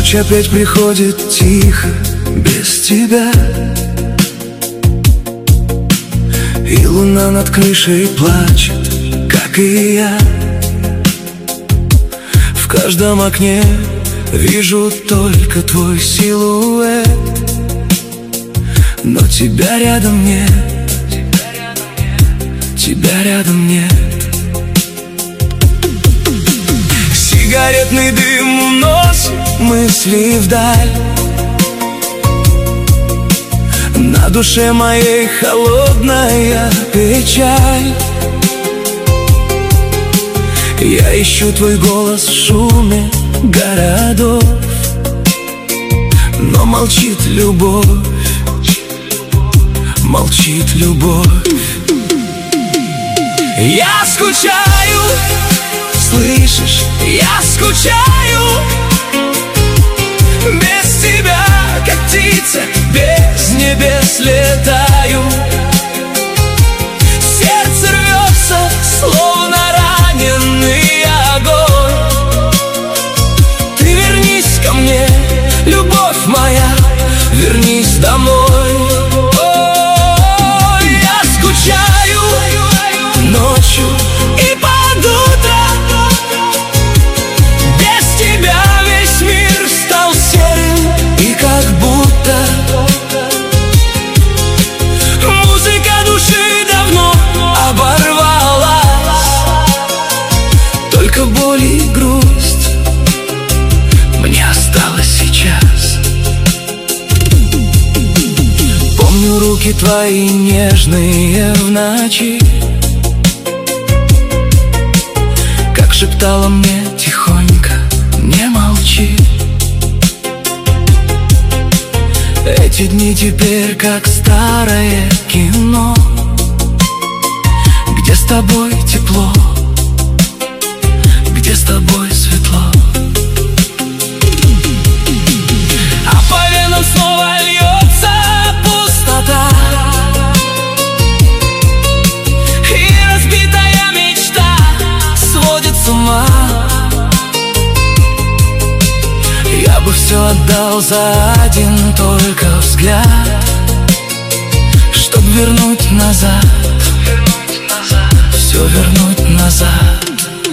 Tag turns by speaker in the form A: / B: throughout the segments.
A: Ночь опять приходит тихо, без тебя. И луна над крышей плачет, как и я. В каждом окне вижу только твой силуэт, но тебя рядом нет, тебя рядом нет. Сигаретный дым уносит мысли вдаль. На душе моей холодная печаль. Я ищу твой голос в шуме городов, но молчит любовь, молчит любовь. Я скучаю, слышишь, я скучаю. Без тебя, как птица, без небес летаю. Сердце рвется, словно раненый огонь. Ты вернись ко мне, любовь моя, вернись домой. О, я скучаю ночью и под утро. Без тебя весь мир стал серым, и как будто музыка души давно оборвалась. Только боль и грусть мне осталось сейчас. Помню руки твои нежные в ночи, как шептала мне тихонько: не молчи. Эти дни теперь как старое кино, где с тобой тепло, где с тобой светло. А по венам снова льется пустота, и разбитая мечта сводит с ума. Я бы все отдал за один только взгляд, чтоб вернуть назад, все вернуть назад.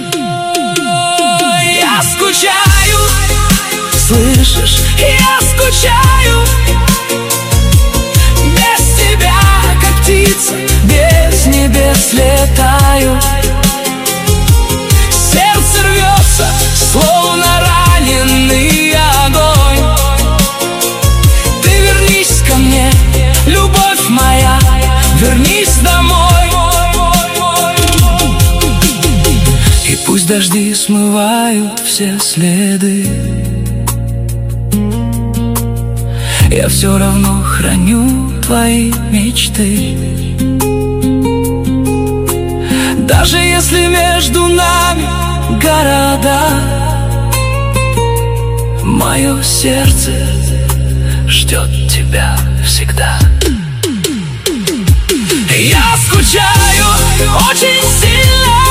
A: Я скучаю, слышишь, я скучаю. Без тебя, как птица, без небес летаю. Сердце рвется, словно раненый огонь. Ты вернись ко мне, любовь моя, вернись домой. И пусть дожди смывают все следы, я все равно храню твои мечты. Даже если между нами города, мое сердце ждет тебя всегда. Я скучаю очень сильно.